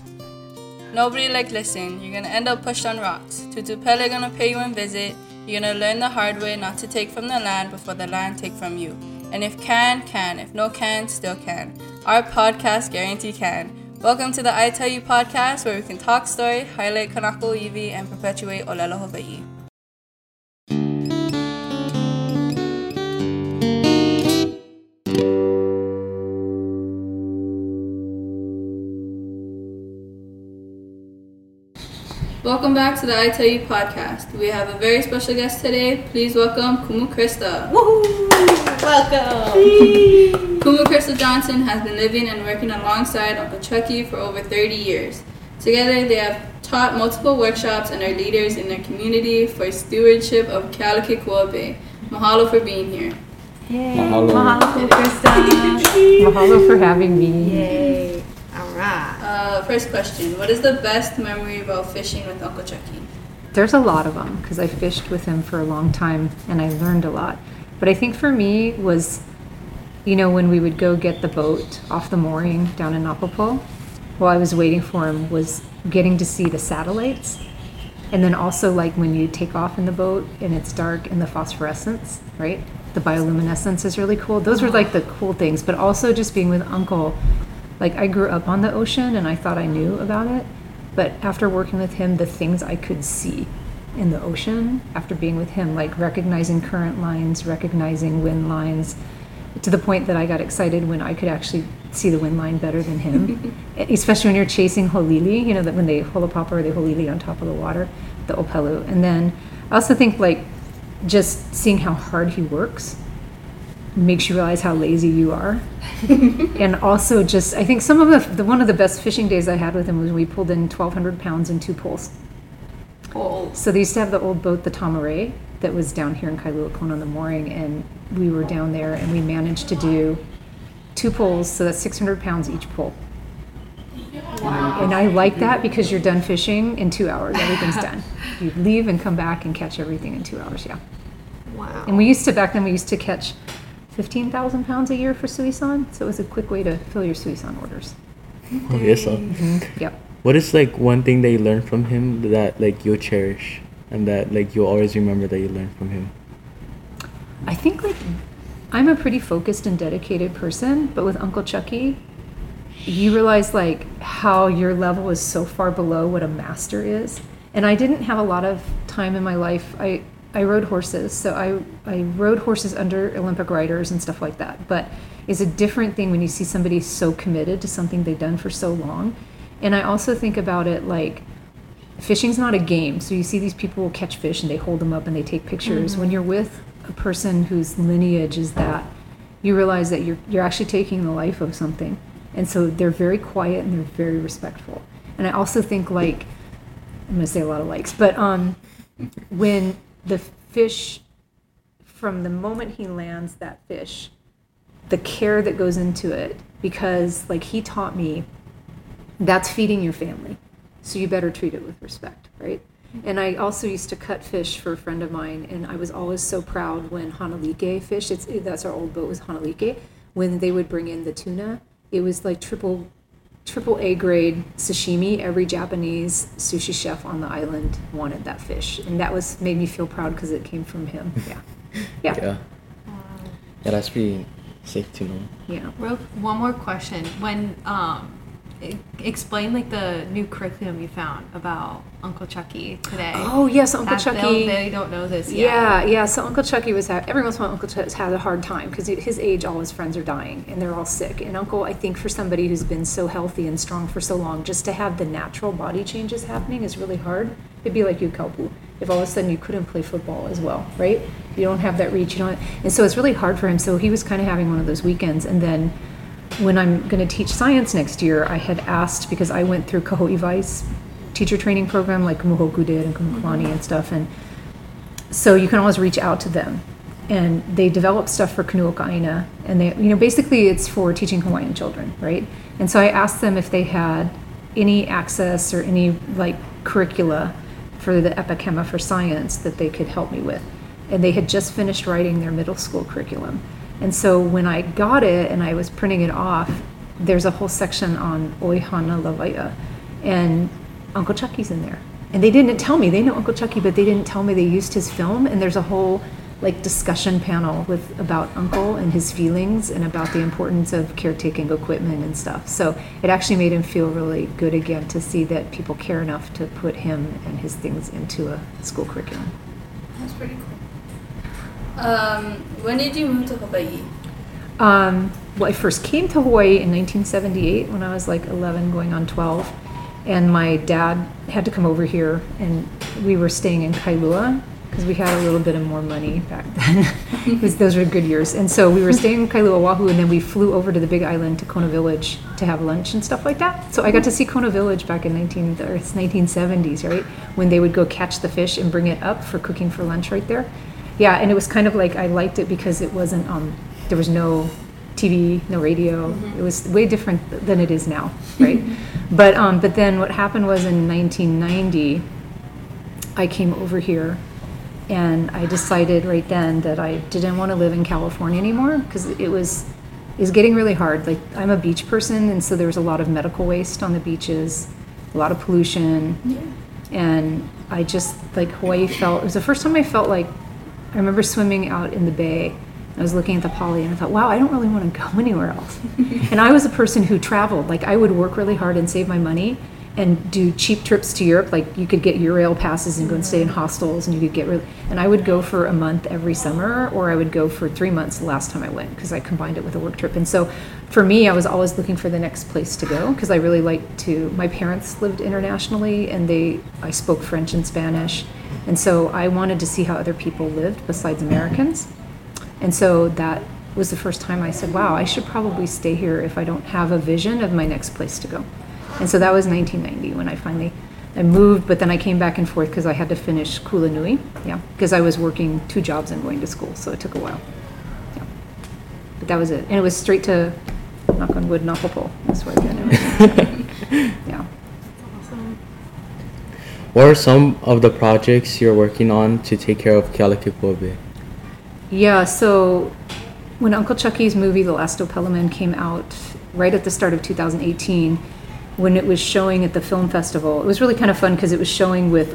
Nobody listen. You're gonna end up pushed on rocks. Tutupele gonna pay you and visit. You're gonna learn the hard way not to take from the land before the land take from you. And if can. If no can, still can. Our podcast guarantee can. Welcome to the I Tell You podcast, where we can talk story, highlight Kanako Iwi, and perpetuate Olelo Hawaii. Welcome back to the I Tell You podcast. We have a very special guest today. Please welcome Kumu Krista. Woohoo! Welcome! Kumu Krista Johnson has been living and working alongside Uncle Chucky for over 30 years. Together, they have taught multiple workshops and are leaders in their community for stewardship of Kealakekua Bay. Mahalo for being here. Yay! Mahalo. Krista! Mahalo for having me. Yay! Alright. First question. What is the best memory about fishing with Uncle Chucky? There's a lot of them because I fished with him for a long time and I learned a lot. But I think for me was, when we would go get the boat off the mooring down in Napopo, while I was waiting for him, was getting to see the satellites. And then also when you take off in the boat and it's dark and the phosphorescence, right? The bioluminescence is really cool. Those were the cool things. But also just being with Uncle. I grew up on the ocean and I thought I knew about it, but after working with him, the things I could see in the ocean after being with him, recognizing current lines, recognizing wind lines, to the point that I got excited when I could actually see the wind line better than him, especially when you're chasing holili, that when they holopapa or they holili on top of the water, the opelu. And then I also think just seeing how hard he works makes you realize how lazy you are. And also I think some of one of the best fishing days I had with him was when we pulled in 1,200 pounds in 2 poles. Oh. So they used to have the old boat, the Tamaray, that was down here in Kailua Kona on the mooring, and we were down there and we managed to do 2 poles, so that's 600 pounds each pole. Wow. And I like that because you're done fishing in 2 hours. Everything's done. You leave and come back and catch everything in 2 hours, yeah. Wow. And back then we used to catch 15,000 pounds a year for suisan, so it was a quick way to fill your suisan orders. Oh, yes, sir. Mm-hmm. Yep. What is one thing that you learned from him that you'll cherish and that you'll always remember that you learned from him? I think I'm a pretty focused and dedicated person, but with Uncle Chucky, you realize how your level is so far below what a master is. And I didn't have a lot of time in my life. I rode horses, so I rode horses under Olympic riders and stuff like that. But it's a different thing when you see somebody so committed to something they've done for so long. And I also think about it fishing's not a game. So you see these people catch fish and they hold them up and they take pictures. Mm-hmm. When you're with a person whose lineage is that, you realize that you're actually taking the life of something. And so they're very quiet and they're very respectful. And I also think I'm going to say a lot of likes, but when the fish, from the moment he lands that fish, the care that goes into it, because he taught me, that's feeding your family, so you better treat it with respect, right? And I also used to cut fish for a friend of mine, and I was always so proud when Hanalike fish, that's our old boat, was Hanalike, when they would bring in the tuna, it was triple A grade sashimi. Every Japanese sushi chef on the island wanted that fish, and that made me feel proud because it came from him. Yeah. Yeah, that's pretty sick to know. Yeah. One more question. When explain the new curriculum you found about Uncle Chucky today. Oh yes, Uncle Chucky. They don't know this yet. Yeah. So Uncle Chucky every once in a while Uncle Chucky had a hard time because his age, all his friends are dying and they're all sick. And Uncle, I think for somebody who's been so healthy and strong for so long, just to have the natural body changes happening is really hard. It'd be like you, Kaupu, if all of a sudden you couldn't play football as well, right? You don't have that reach, and so it's really hard for him. So he was kind of having one of those weekends, and then when I'm going to teach science next year, I had asked, because I went through Kaho'ivai's teacher training program like Muhoku did and Kumuklani and stuff, and so you can always reach out to them. And they develop stuff for Kanuokaina, and they, basically it's for teaching Hawaiian children, right? And so I asked them if they had any access or any curricula for the Epikema for science that they could help me with. And they had just finished writing their middle school curriculum. And so when I got it and I was printing it off, there's a whole section on Oihana Lavaia. and Uncle Chucky's in there. And they didn't tell me, they know Uncle Chucky, but they didn't tell me they used his film, and there's a whole like discussion panel about Uncle and his feelings and about the importance of caretaking equipment and stuff. So it actually made him feel really good again to see that people care enough to put him and his things into a school curriculum. That's pretty cool. When did you move to Hawaii? Well, I first came to Hawaii in 1978 when I was like 11 going on 12. And my dad had to come over here, and we were staying in Kailua because we had a little bit of more money back then. Those were good years. And so we were staying in Kailua, Oahu, and then we flew over to the Big Island to Kona Village to have lunch and stuff like that. So I got to see Kona Village back in 1970s, right? When they would go catch the fish and bring it up for cooking for lunch right there. Yeah, and it was kind of like I liked it because it wasn't, there was no TV, no radio. It was way different than it is now, right? But then what happened was in 1990, I came over here, and I decided right then that I didn't want to live in California anymore because it was getting really hard. Like, I'm a beach person, and so there was a lot of medical waste on the beaches, a lot of pollution, and I just, like, Hawaii it was the first time I felt like, I remember swimming out in the bay. I was looking at the poly and I thought, wow, I don't really want to go anywhere else. And I was a person who traveled. Like, I would work really hard and save my money and do cheap trips to Europe. Like, you could get Eurail passes and go and stay in hostels, and you could and I would go for a month every summer, or I would go for 3 months the last time I went because I combined it with a work trip. And so for me, I was always looking for the next place to go because I really liked my parents lived internationally, and I spoke French and Spanish. And so I wanted to see how other people lived besides Americans. And so that was the first time I said, wow, I should probably stay here if I don't have a vision of my next place to go. And so that was 1990 when I moved, but then I came back and forth because I had to finish Kulanui, because I was working 2 jobs and going to school, so it took a while. Yeah. But that was it. And it was straight to, knock on wood, Napopo. That's where I did it. Yeah. Awesome. What are some of the projects you're working on to take care of Kealakekauwebe? Yeah, so when Uncle Chucky's movie, The Last Opelaman, came out right at the start of 2018, when it was showing at the film festival, it was really kind of fun because it was showing with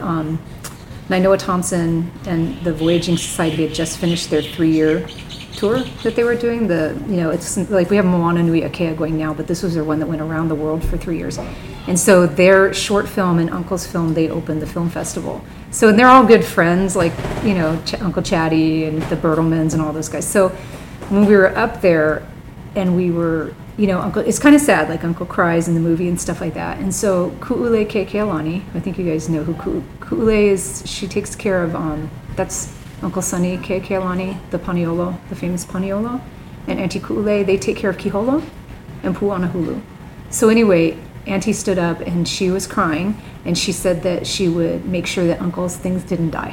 Nainoa Thompson and the Voyaging Society had just finished their 3-year tour that they were doing. It's like we have Moana Nui Akea going now, but this was their one that went around the world for 3 years. And so their short film and Uncle's film, they opened the film festival. So, and they're all good friends, like, Uncle Chatty and the Bertelmans and all those guys. So when we were up there and we were, Uncle, it's kind of sad, like Uncle cries in the movie and stuff like that. And so Ku'ule Kekealani, I think you guys know who Ku'ule is. She takes care of, that's Uncle Sonny Kekealani, the Paniolo, the famous Paniolo. And Auntie Ku'ule, they take care of Kiholo and Pu'anahulu. So anyway, Auntie stood up and she was crying, and she said that she would make sure that Uncle's things didn't die.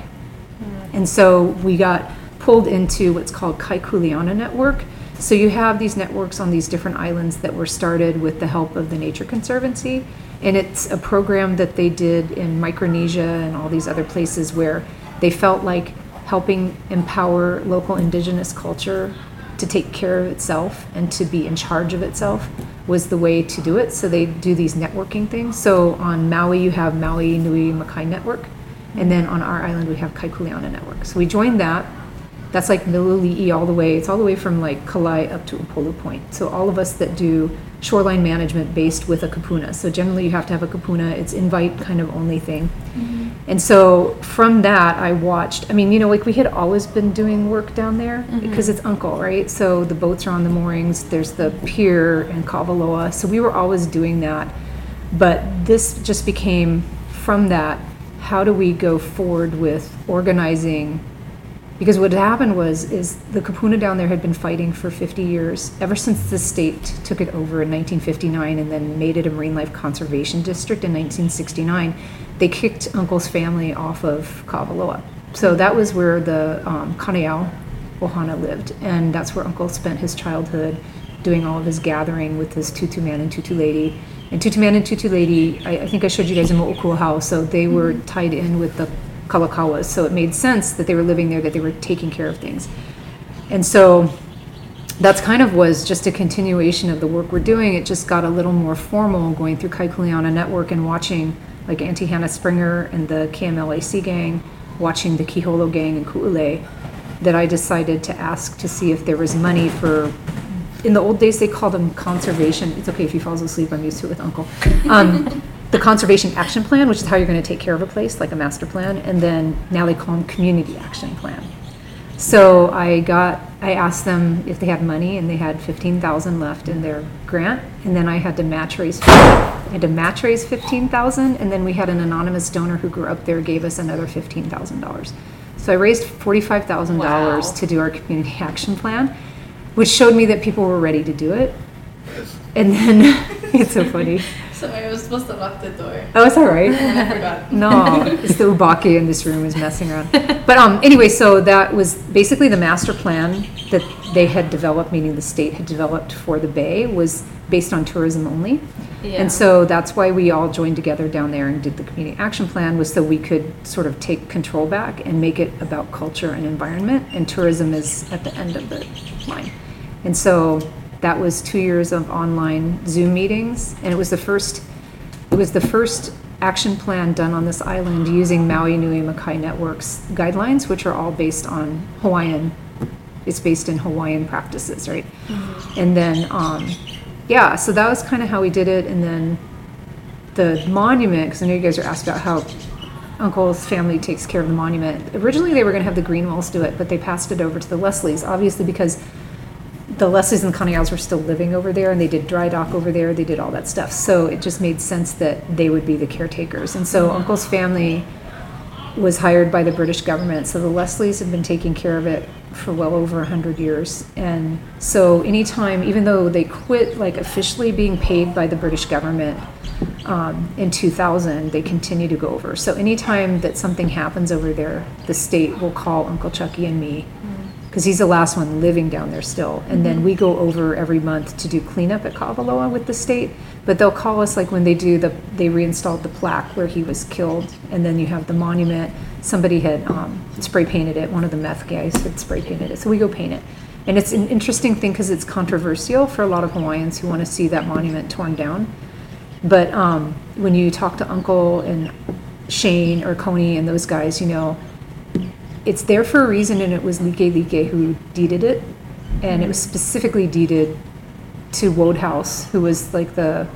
And so we got pulled into what's called Kaikuleana Network. So you have these networks on these different islands that were started with the help of the Nature Conservancy, and it's a program that they did in Micronesia and all these other places where they felt like helping empower local indigenous culture to take care of itself and to be in charge of itself was the way to do it. So they do these networking things. So on Maui, you have Maui Nui Makai Network. And then on our island, we have Kaikuleana Network. So we joined that. That's like Milili'i all the way. It's all the way from like Kalai up to Upolu Point. So all of us that do shoreline management based with a kapuna. So generally you have to have a kapuna. It's invite kind of only thing. And so from that, I watched, like we had always been doing work down there because it's Uncle, right? So the boats are on the moorings. There's the pier in Kawaloa. So we were always doing that. But this just became, from that, how do we go forward with organizing? Because what happened is the kapuna down there had been fighting for 50 years, ever since the state took it over in 1959 and then made it a marine life conservation district in 1969. They kicked Uncle's family off of Kawaloa. So that was where the Kaneao Ohana lived, and that's where Uncle spent his childhood doing all of his gathering with his Tutu Man and Tutu Lady. And Tutu Man and Tutu Lady, I think I showed you guys in Mo'okua, so they were tied in with the Kalakawas, so it made sense that they were living there, that they were taking care of things. And so that's kind of was just a continuation of the work we're doing. It just got a little more formal going through Kaikuliana Network and watching like Auntie Hannah Springer and the KMLAC gang, watching the Kiholo gang and Ku'ule, that I decided to ask to see if there was money for, in the old days they called them conservation. It's okay if he falls asleep, I'm used to it with Uncle. The conservation action plan, which is how you're going to take care of a place, like a master plan, and then now they call them community action plan. So I asked them if they had money, and they had $15,000 left in their grant, and then I had to match raise $15,000, and then we had an anonymous donor who grew up there gave us another $15,000. So I raised $45,000 Wow. to do our community action plan, which showed me that people were ready to do it. And then it's so funny. Sorry, I was supposed to lock the door. Oh, it's all right. And I forgot. No, it's the Ubaki in this room is messing around. But anyway, so that was basically the master plan that they had developed, meaning the state had developed for the Bay, was based on tourism only. Yeah. And so that's why we all joined together down there and did the community action plan, was so we could sort of take control back and make it about culture and environment, and tourism is at the end of the line. And so that was 2 years of online Zoom meetings, and it was the first action plan done on this island using Maui Nui Makai Network's guidelines, which are all based on Hawaiian. It's based in Hawaiian practices, right? Mm-hmm. And then, yeah, so that was kind of how we did it. And then the monument, because I know you guys are asked about how Uncle's family takes care of the monument. Originally, they were going to have the Greenwells do it, but they passed it over to the Leslies, obviously because the Leslies and the Kaneals were still living over there, and they did dry dock over there. They did all that stuff. So it just made sense that they would be the caretakers. And so Uncle's family was hired by the British government. So the Leslies have been taking care of it for well over 100 years. And so anytime, even though they quit like officially being paid by the British government in 2000, they continue to go over. So anytime that something happens over there, the state will call Uncle Chucky and me, because he's the last one living down there still. And then we go over every month to do cleanup at Kawaloa with the state. But they'll call us like when they reinstalled the plaque where he was killed, and then you have the monument. Somebody had spray painted it. One of the meth guys had spray painted it. So we go paint it. And it's an interesting thing because it's controversial for a lot of Hawaiians who want to see that monument torn down. But when you talk to Uncle and Shane or Coney and those guys, you know, it's there for a reason, and it was Like Like who deeded it, and it was specifically deeded to Wodehouse, who was like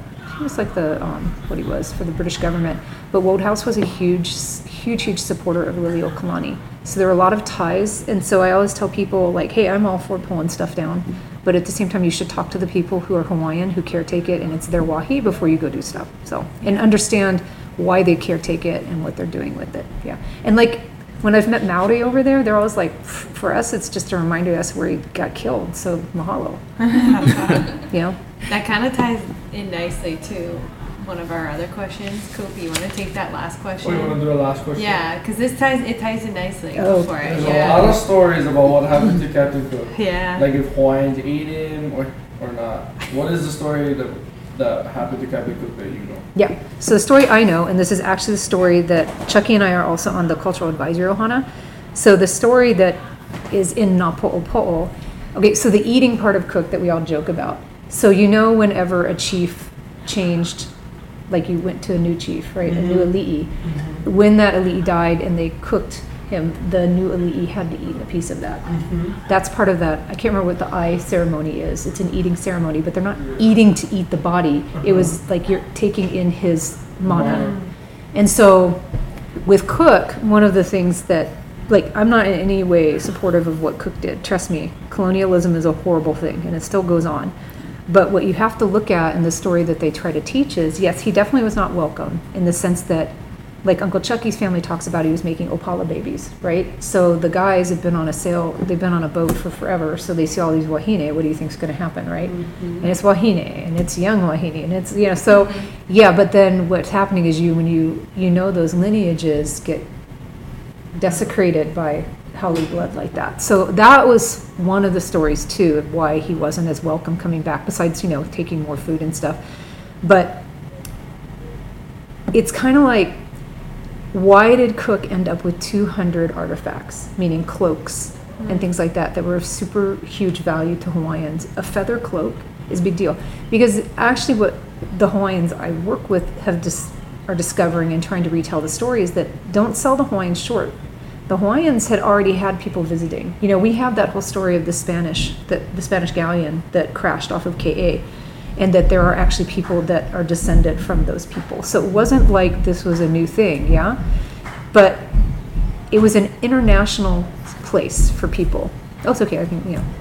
what he was for the British government. But Wodehouse was a huge supporter of Liliuokalani. So there are a lot of ties, and so I always tell people like, hey, I'm all for pulling stuff down, but at the same time, you should talk to the people who are Hawaiian, who caretake it, and it's their wahi before you go do stuff. So, and understand why they caretake it and what they're doing with it. Yeah, and like, when I've met Maori over there, they're always like, for us, it's just a reminder that's where he got killed, so mahalo. You know? That kind of ties in nicely to one of our other questions. Kofi, you want to take that last question? Oh, you want to do the last question? Yeah, because it ties in nicely. Oh. Go for it. There's Yeah. a lot of stories about what happened to Captain Cook. Yeah. Like if Hawaiians ate him or not. What is the story that happened to Captain Cook that you know? Yeah. So the story I know, and this is actually the story that Chucky and I are also on the Cultural Advisory Ohana. So the story that is in Na Po'opo'o. Okay, so the eating part of Cook that we all joke about. So you know whenever a chief changed, like you went to a new chief, right? A new ali'i. When that ali'i died and they cooked him, the new ali'i had to eat a piece of that. That's part of that. I can't remember what the eye ceremony is. It's an eating ceremony, but they're not eating to eat the body. It was like you're taking in his mana. And so with Cook, one of the things that, like, I'm not in any way supportive of what Cook did. Trust me, colonialism is a horrible thing, and it still goes on. But what you have to look at in the story that they try to teach is, yes, he definitely was not welcome in the sense that, like Uncle Chucky's family talks about, he was making opala babies, right? So the guys have been on a sail, they've been on a boat for forever, so they see all these wahine, what do you think's gonna happen, right? And it's wahine, and it's young wahine, and it's, you know, so, yeah, but then what's happening is when you know those lineages get desecrated by Haole blood like that. So that was one of the stories too of why he wasn't as welcome coming back, besides, you know, taking more food and stuff. But it's kind of like, why did Cook end up with 200 artifacts, meaning cloaks, and things like that were of super huge value to Hawaiians. A feather cloak is a big deal because actually what the Hawaiians I work with are discovering and trying to retell the story is that don't sell the Hawaiians short. The Hawaiians had already had people visiting. You know, we have that whole story of the Spanish galleon that crashed off of KA, and that there are actually people that are descended from those people. So it wasn't like this was a new thing, yeah? But it was an international place for people. Oh, it's okay, I can, you know.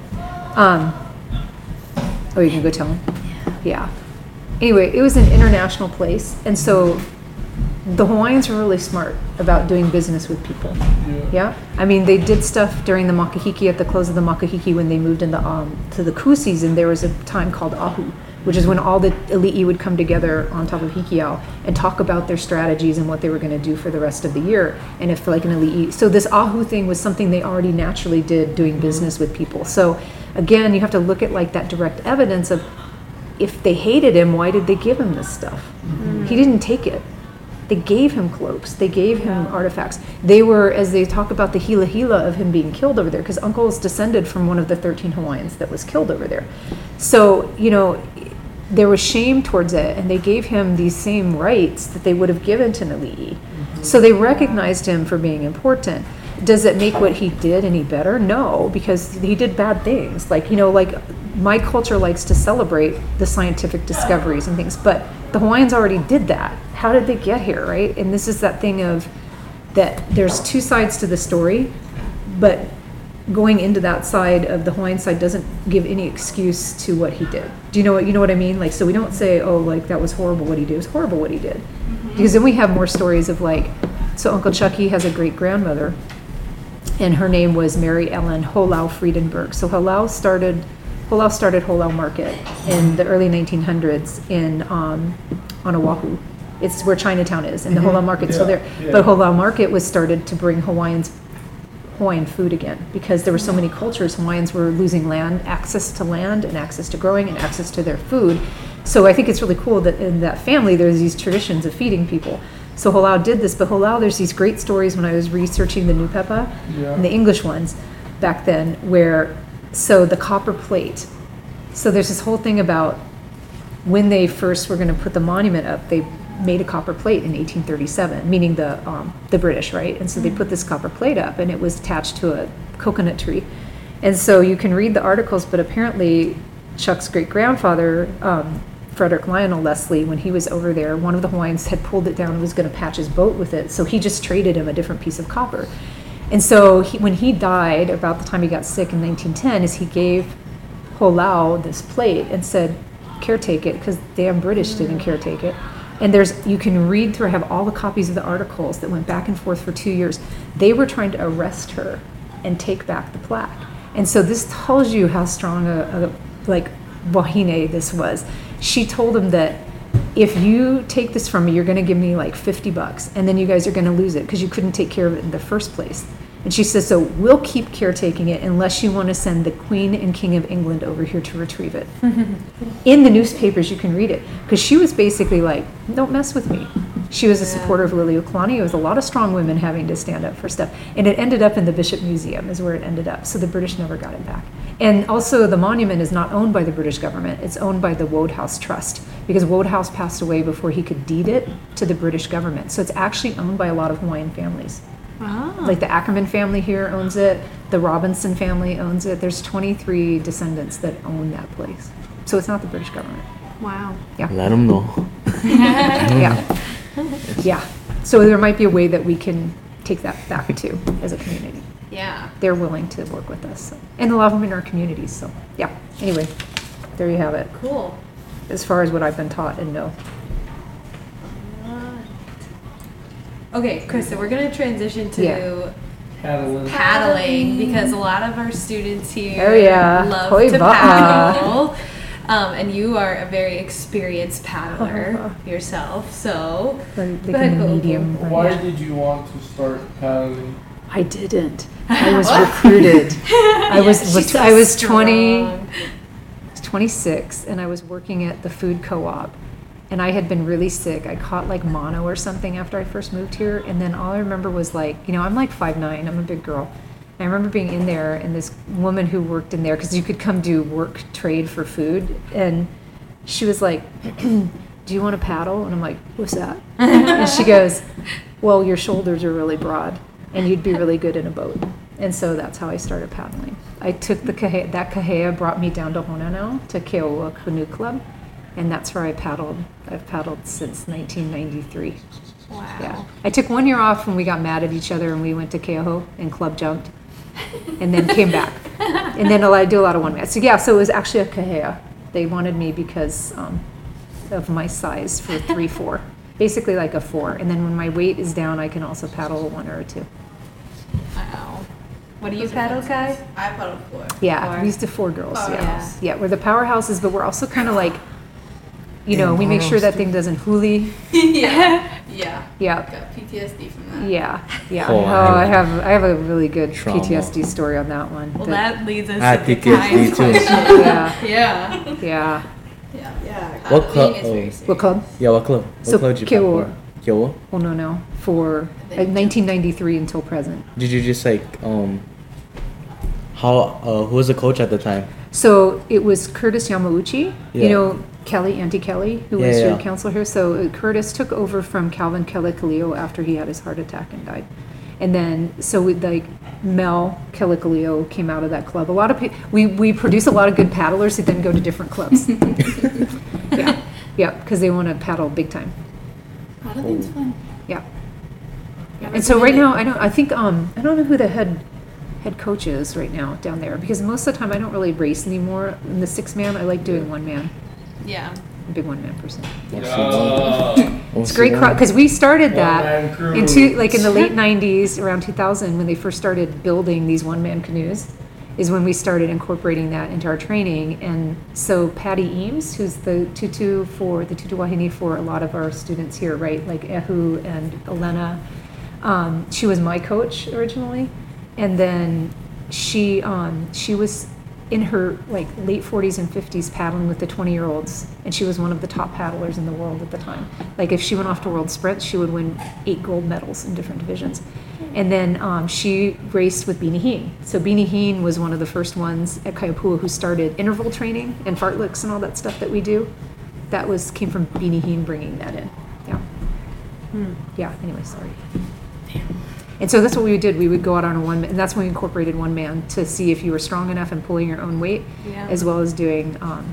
Oh, you can go tell them? Yeah. Anyway, it was an international place, and so the Hawaiians were really smart about doing business with people. Yeah. I mean, they did stuff during the Makahiki, at the close of the Makahiki, when they moved into to the coup season. There was a time called Ahu, which is when all the ali'i would come together on top of Hikiau and talk about their strategies and what they were going to do for the rest of the year. And if like an ali'i, so this Ahu thing was something they already naturally did doing business with people. So again, you have to look at like that direct evidence of if they hated him, why did they give him this stuff? He didn't take it. They gave him cloaks. They gave him artifacts. They were, as they talk about the hila hila of him being killed over there, because Uncle is descended from one of the 13 Hawaiians that was killed over there. So, you know, there was shame towards it, and they gave him these same rights that they would have given to Nali'i. So they recognized him for being important. Does it make what he did any better? No, because he did bad things. Like, you know, like my culture likes to celebrate the scientific discoveries and things, but the Hawaiians already did that. How did they get here, right? And this is that thing of that there's two sides to the story, but going into that side of the Hawaiian side doesn't give any excuse to what he did. Do you know what I mean? Like, so we don't say, oh, like that was horrible what he did. It was horrible what he did. Because then we have more stories of like, so Uncle Chucky has a great grandmother, and her name was Mary Ellen Holau Friedenberg. So Holau started Holau Market in the early 1900s on Oahu. It's where Chinatown is, and the Holau Market's still there. Yeah. But Holau Market was started to bring Hawaiian food again, because there were so many cultures. Hawaiians were losing land, access to land, and access to growing, and access to their food. So I think it's really cool that in that family there's these traditions of feeding people. So Holau did this, but Holau, there's these great stories when I was researching the Nupepa and the English ones back then, where, so the copper plate. So there's this whole thing about when they first were going to put the monument up, they made a copper plate in 1837, meaning the British, right? And so they put this copper plate up, and it was attached to a coconut tree. And so you can read the articles, but apparently Chuck's great-grandfather, Frederick Lionel Leslie, when he was over there, one of the Hawaiians had pulled it down and was going to patch his boat with it, so he just traded him a different piece of copper. And so when he died, about the time he got sick in 1910, is he gave Holau this plate and said, caretake it, because damn British didn't caretake it. And you can read through, I have all the copies of the articles that went back and forth for 2 years. They were trying to arrest her and take back the plaque. And so this tells you how strong a wahine this was. She told him that if you take this from me, you're going to give me like $50, and then you guys are going to lose it because you couldn't take care of it in the first place. And she says, so we'll keep caretaking it unless you want to send the Queen and King of England over here to retrieve it. In the newspapers, you can read it, because she was basically like, don't mess with me. She was a supporter of Liliuokalani. It was a lot of strong women having to stand up for stuff. And it ended up in the Bishop Museum is where it ended up. So the British never got it back. And also the monument is not owned by the British government. It's owned by the Wodehouse Trust, because Wodehouse passed away before he could deed it to the British government. So it's actually owned by a lot of Hawaiian families. Wow. Like the Ackerman family here owns it. The Robinson family owns it. There's 23 descendants that own that place. So it's not the British government. Wow. Yeah. Let them know. Yeah. Yeah. So there might be a way that we can take that back too as a community. Yeah. They're willing to work with us. So. And a lot of them in our communities. So yeah. Anyway, there you have it. Cool. As far as what I've been taught and know. Okay, Krista, we're going to transition to Paddling. paddling, because a lot of our students here Oh, yeah. love Hoi to ba'a. paddle. And you are a very experienced paddler yourself, so Like go ahead, in the go. medium. right? Why did you want to start paddling? I didn't. I was recruited. I was 26, and I was working at the food co-op, and I had been really sick. I caught like mono or something after I first moved here, and then all I remember was like, I'm like 5'9", I'm a big girl, I remember being in there, and this woman who worked in there, because you could come do work trade for food, and she was like, "Do you want to paddle?" And I'm like, "What's that?" And she goes, "Well, your shoulders are really broad, and you'd be really good in a boat." And so that's how I started paddling. I took the that kahea brought me down to Hononau, to Keoua Canoe Club, and that's where I paddled. I've paddled since 1993. Wow. Yeah. I took 1 year off when we got mad at each other and we went to Keoho and club jumped, and then came back. And then I do a lot of one man. So yeah, so it was actually a kahea. They wanted me because of my size for 3'4", basically like a 4. And then when my weight is down, I can also paddle a 1 or a 2. Wow. What do you paddle, Kai? I paddle 4. Yeah, Four. we used to 4 girls. Yeah. Powerhouse. Yeah, we're the powerhouses, but we're also kind of like, you know, we make sure that thing doesn't hoolie. Yeah. Yeah. Yeah. Got PTSD from that. Yeah, yeah. Oh, Oh, I have a really good Trauma. PTSD story on that one. Well, that- that leads us I had to PTSD Kai's too. question. yeah, Yeah. yeah. Yeah. What Paddling club- is very oh. serious. What club? Yeah, what club? What So, club did you paddle Keoua. for? Keoua? Oh no, for Then you 1993 until present. Did you just like who was the coach at the time? So it was Curtis Yamauchi. Yeah. You know Kelly, Auntie Kelly, who was Yeah, your yeah. counselor here. So Curtis took over from Calvin Kelikaleo after he had his heart attack and died. And then, so with like Mel Kelikaleo came out of that club. A lot of people, we produce a lot of good paddlers who then go to different clubs. Yeah, because they want to paddle big time. Paddling's fun. Yeah. Never And so did right it. now, I don't know who the head coach is right now down there, because most of the time I don't really race anymore. In the 6-man, I like doing 1-man. Yeah. I'm a big 1-man person. It's It's great because we started that One-man crew. in the late 90s, around 2000, when they first started building these 1-man canoes, is when we started incorporating that into our training. And so Patty Eames, who's the tutu wahine for a lot of our students here, right, like Ehu and Elena, she was my coach originally, and then she was in her like late 40s and 50s paddling with the 20-year-olds, and she was one of the top paddlers in the world at the time. Like if she went off to world sprints, she would win 8 gold medals in different divisions. And then she raced with Beanie Heen. So Beanie Heen was one of the first ones at Kaiapua who started interval training and fartleks and all that stuff that we do. That came from Beanie Heen bringing that in. Yeah. Yeah. Anyway, sorry. And so that's what we did. We would go out on a 1-man, and that's when we incorporated 1-man to see if you were strong enough and pulling your own weight, Yeah. as well as doing,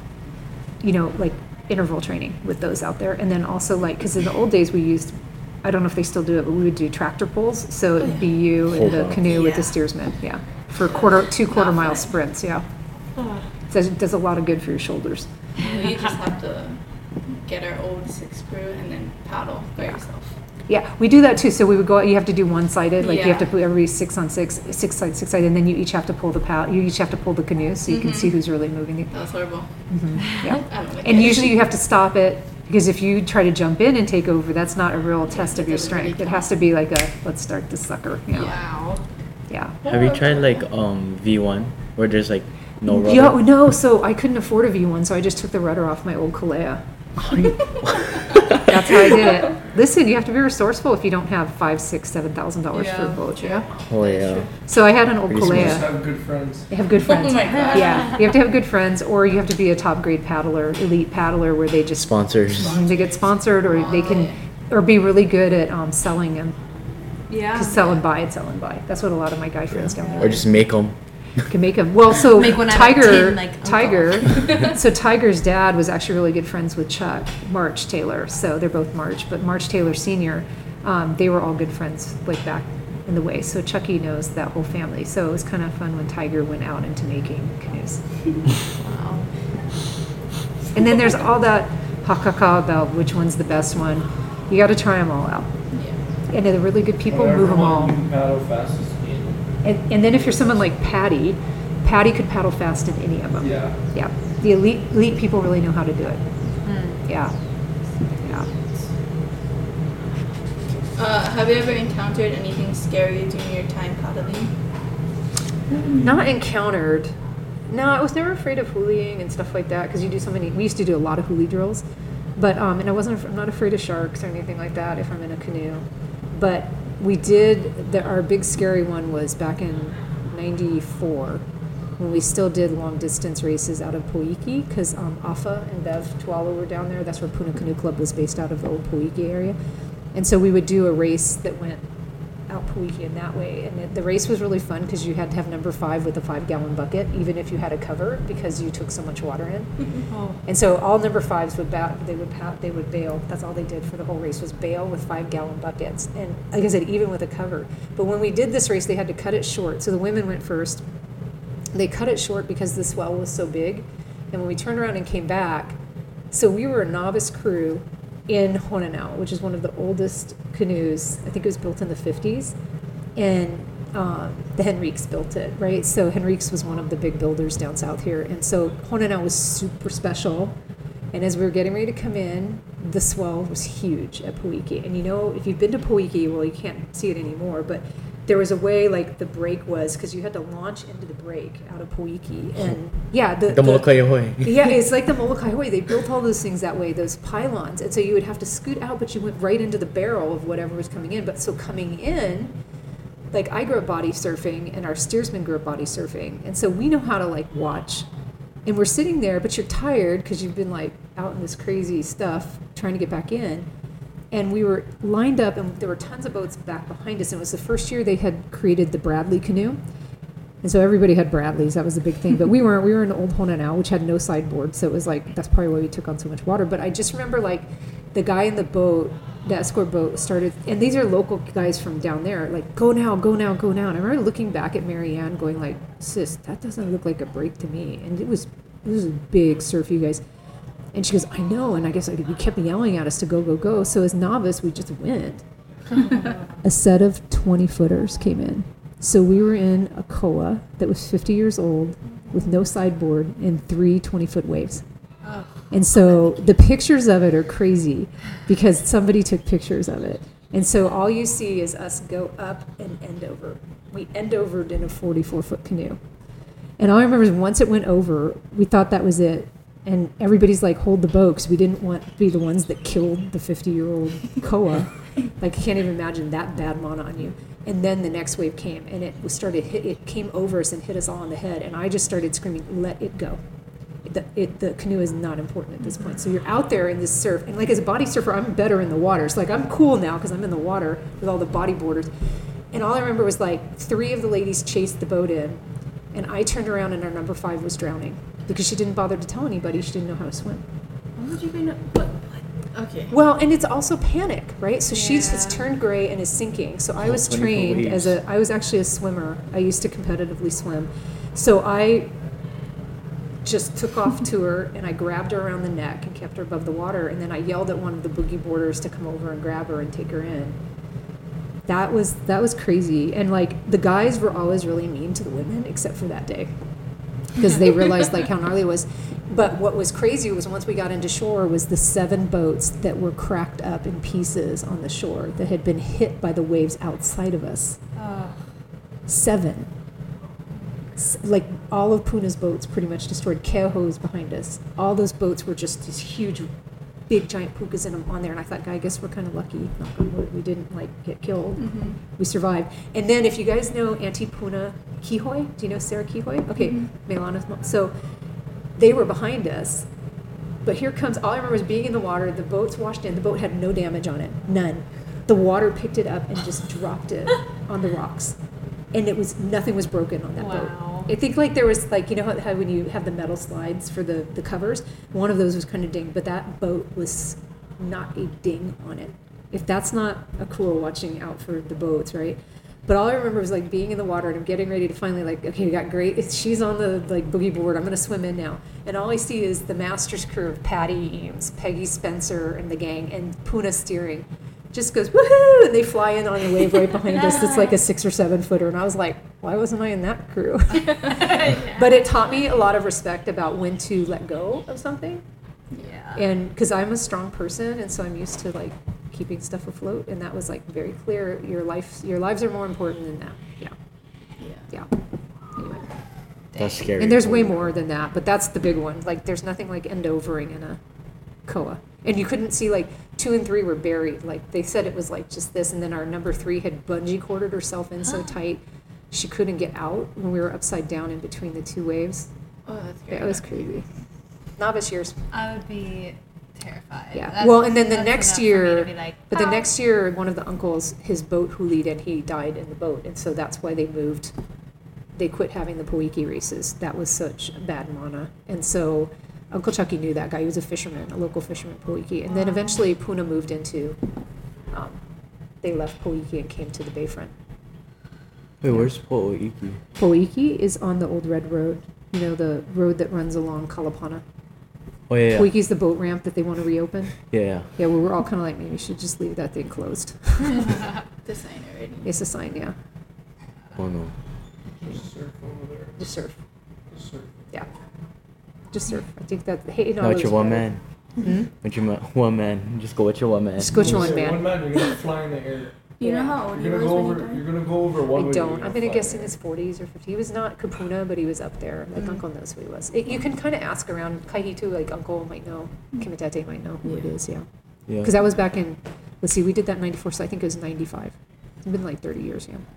like interval training with those out there. And then also because in the old days we used, I don't know if they still do it, but we would do tractor pulls. So it'd be you in the canoe with the steersman, yeah, for two quarter-mile sprints, yeah. So it does a lot of good for your shoulders. We just have to get our old 6 crew and then paddle by yourself. Yeah, we do that too. So we would go out, you have to do one-sided, like you have to Yeah. put everybody 6 on 6, 6-side, and then you each have to pull you each have to pull the canoe so you can see who's really moving it. That was horrible. Yeah. I don't like And it. usually you have to stop it, because if you try to jump in and take over, that's not a real test of your doesn't really strength. It has to be like let's start this sucker. Yeah. Wow. Yeah. Have you tried like V1 where there's like no rudder? Yeah, no, so I couldn't afford a V1, so I just took the rudder off my old Kalea. That's how I did it. Listen, you have to be resourceful if you don't have $5,000, $6,000, $7,000 for a Yeah, boat, true. yeah? Oh yeah. So I had an old Pretty smart. Just Kalea. have good friends. They have good friends. Oh my God. Yeah, you have to have good friends, or you have to be a top grade paddler, elite paddler, where they just Sponsors. they get sponsored, or they can, or be really good at selling them. Yeah. Because sell and buy. That's what a lot of my guy friends down there Or just make them. can make them. Well, so Make one out of Tiger, tin, like Uncle. Tiger. So Tiger's dad was actually really good friends with Chuck March Taylor. So they're both March, but March Taylor Sr. They were all good friends like back in the way. So Chucky knows that whole family. So it was kind of fun when Tiger went out into making canoes. Wow. And then there's all that hakaka about which one's the best one. You got to try them all out. Yeah. And they're really good people. Whatever Move them one all. you can paddle fastest in. And then if you're someone like Patty could paddle fast in any of them. Yeah. Yeah. The elite people really know how to do it. Yeah. Yeah. Have you ever encountered anything scary during your time paddling? Not encountered. No, I was never afraid of hulieing and stuff like that, because you do so many. We used to do a lot of hulie drills, but and I'm not afraid of sharks or anything like that if I'm in a canoe. But we did. Our big scary one was back in '94 when we still did long distance races out of Poiki because Afa and Bev Tuala were down there. That's where Puna Canoe Club was based out of the old Poiki area. And so we would do a race that went out Poiki in that way. And the race was really fun because you had to have number 5 with a 5-gallon bucket, even if you had a cover, because you took so much water in. Oh. And so all number 5s would they would bail. That's all they did for the whole race was bail with 5-gallon buckets. And like I said, even with a cover. But when we did this race, they had to cut it short. So the women went first. They cut it short because the swell was so big. And when we turned around and came back, so we were a novice crew in Hononau, which is one of the oldest canoes. I think it was built in the 50s. And the Henriques built it, right? So Henriques was one of the big builders down south here. And so Hononau was super special. And as we were getting ready to come in, the swell was huge at Poiki. And you know, if you've been to Poiki, well, you can't see it anymore, but there was a way like the break was, because you had to launch into the break out of Poiki. And yeah, The Molokai Ahoy. yeah, it's like the Molokai Ahoy. They built all those things that way, those pylons. And so you would have to scoot out, but you went right into the barrel of whatever was coming in. But so coming in, like I grew up body surfing and our steersman grew up body surfing. And so we know how to like watch. And we're sitting there, but you're tired because you've been like out in this crazy stuff trying to get back in. And we were lined up, and there were tons of boats back behind us. And it was the first year they had created the Bradley canoe. And so everybody had Bradleys. That was the big thing. But we weren't. We were in Old Hononau, which had no sideboard. So it was like, that's probably why we took on so much water. But I just remember like the guy in the boat, the escort boat started, and these are local guys from down there, like, go now, go now, go now. And I remember looking back at Marianne going like, sis, that doesn't look like a break to me. And it was a big surf, you guys. And she goes, I know. And I guess like, you kept yelling at us to go, go, go. So as novice, we just went. A set of 20-footers came in. So we were in a koa that was 50 years old with no sideboard and 3 20-foot waves. And so the pictures of it are crazy because somebody took pictures of it. And so all you see is us go up and end over. We end overed in a 44-foot canoe. And all I remember is once it went over, we thought that was it. And everybody's like, hold the boat, because we didn't want to be the ones that killed the 50-year-old koa. Like, I can't even imagine that bad mana on you. And then the next wave came, and it came over us and hit us all on the head. And I just started screaming, let it go. The canoe is not important at this point. So you're out there in this surf. And like as a body surfer, I'm better in the water. So like I'm cool now because I'm in the water with all the bodyboarders. And all I remember was like 3 of the ladies chased the boat in. And I turned around and our number 5 was drowning. Because she didn't bother to tell anybody. She didn't know how to swim. How would you be not? What? Okay. Well, and it's also panic, right? So she Yeah. has turned gray and is sinking. So I was 24 trained waves. I was actually a swimmer. I used to competitively swim. So I just took off to her and I grabbed her around the neck and kept her above the water. And then I yelled at one of the boogie boarders to come over and grab her and take her in. That was crazy. And like the guys were always really mean to the women, except for that day. Because they realized like how gnarly it was. But what was crazy was once we got into shore was the 7 boats that were cracked up in pieces on the shore that had been hit by the waves outside of us. 7. Like all of Puna's boats pretty much destroyed. Keoho's behind us. All those boats were just these huge, big giant pukas in them on there. And I thought, I guess we're kind of lucky. Knock on wood, we didn't like get killed. Mm-hmm. We survived. And then if you guys know Auntie Puna Kihoy, do you know Sarah Kihoy? Okay, Meilana's mom. So they were behind us. But here comes, all I remember is being in the water. The boat's washed in. The boat had no damage on it. None. The water picked it up and just dropped it on the rocks. And nothing was broken on that boat. Wow. I think like there was like, you know how when you have the metal slides for the covers, one of those was kind of dinged, but that boat was not a ding on it. If that's not a cool watching out for the boats, right? But all I remember was like being in the water and I'm getting ready to finally like, okay, we got great. She's on the like boogie board. I'm going to swim in now. And all I see is the master's crew of Patty Eames, Peggy Spencer and the gang and Puna steering. Just goes woohoo, and they fly in on the wave right behind us. It's like a 6 or 7 footer, and I was like, why wasn't I in that crew? But it taught me a lot of respect about when to let go of something, Yeah. and because I'm a strong person, and so I'm used to like keeping stuff afloat, and that was like very clear. Your lives are more important than that. Yeah. Anyway, That's scary. and there's way more than that, but that's the big one. Like, there's nothing like end-overing in a koa. And you couldn't see, like, 2 and 3 were buried. Like, they said it was, like, just this. And then our number 3 had bungee corded herself in so tight she couldn't get out when we were upside down in between the two waves. Oh, that's It was crazy. Novice years. I would be terrified. Yeah. That's- Well, and then the that's next enough for me year, to be like, but the "Ow." next year, one of the uncles, his boat hoolied and he died in the boat, and so that's why they moved. They quit having the Poiki races. That was such bad mana, and so Uncle Chucky knew that guy. He was a fisherman, a local fisherman, Poiki, and then eventually Puna moved into. They left Poiki and came to the Bayfront. Wait, where's Po'oiki? Poiki is on the old red road. You know, the road that runs along Kalapana. Oh yeah. Poiki's the boat ramp that they want to reopen. Yeah. Yeah, we were all kind of like, maybe we should just leave that thing closed. The sign already. It's a sign, yeah. Oh no. Just surf over there. Just surf. Just surf. Yeah. Just surf. I think that, hey, no, No, it's it's your one better. man. Hmm? With your one man. Just go with your one man. Just go with your When one you say man. One man, you're gonna fly in the air. You Yeah. know how old he You're was gonna go when over. he You're died? gonna go over one I way. don't. you're I'm gonna gonna fly guess in in the his 40s or 50s. He was not Kapuna, but he was up there. Like Uncle knows who he was. You can kind of ask around. Kaihitu, like Uncle might know. Kimitete might know who it Yeah. is. Yeah. Yeah. Because that was back in. Let's see. We did that in '94, so I think it was '95. It's been like 30 years. Yeah.